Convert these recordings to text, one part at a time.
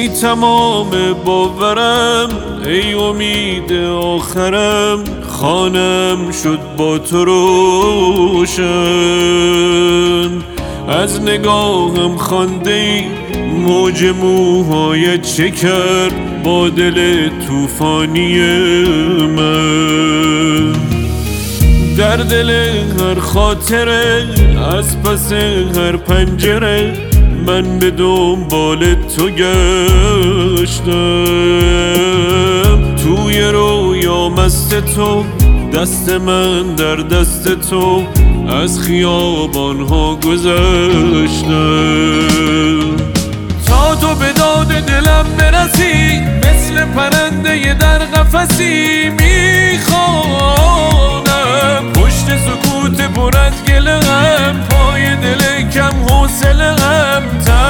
تمام باورم ای امید آخرم، خانم شد با تو روشن. از نگاهم خوانده ای موج موهای چه کرد با دل طوفانی من. در دل هر خاطره از پس هر پنجره من به دنبال تو گشتم. توی رویا مست تو، دست من در دست تو، از خیابانها گذشتم. تا تو به داد دلم برسی، مثل پرنده در قفسی میخوانم. پشت سکوت پر از گله غم، پای دل کم حوصله غم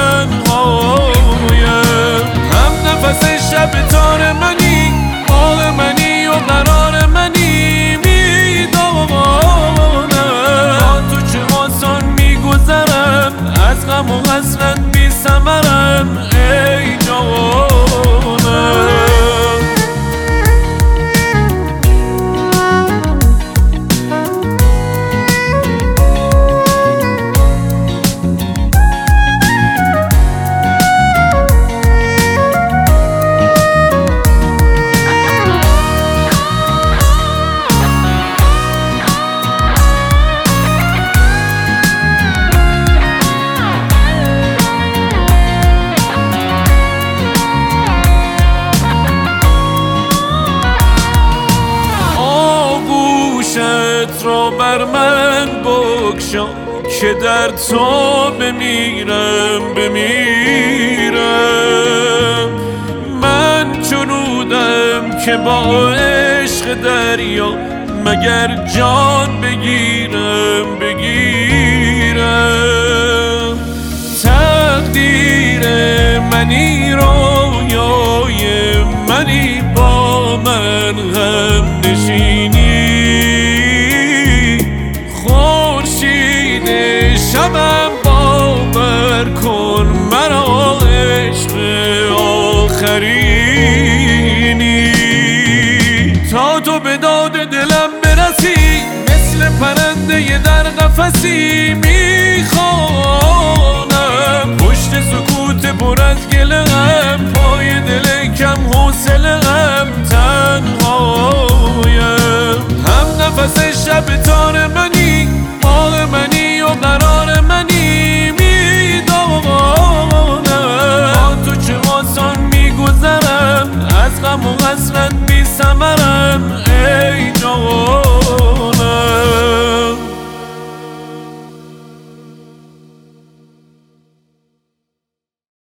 تنهایم. هم نفس شب تار منی، باغ منی و قرار منی، میدانم با تو چه آسان میگذرم، از غم و حسرت بی ثمرم ای جانم. را بر من بگشا که در تو بمیرم. من چنودم که با عشق دریا مگر جان بگیرم. تقدیر منی، رویای منی، با من هم نشینی. شبم باور کن مرا عشق آخرینی. تا تو به داد دلم برسی، مثل پرنده در قفسی میخوانم. پشت سکوت پر از گله غم، پای دل کم حوصله غم تنهایم. هم نفس شب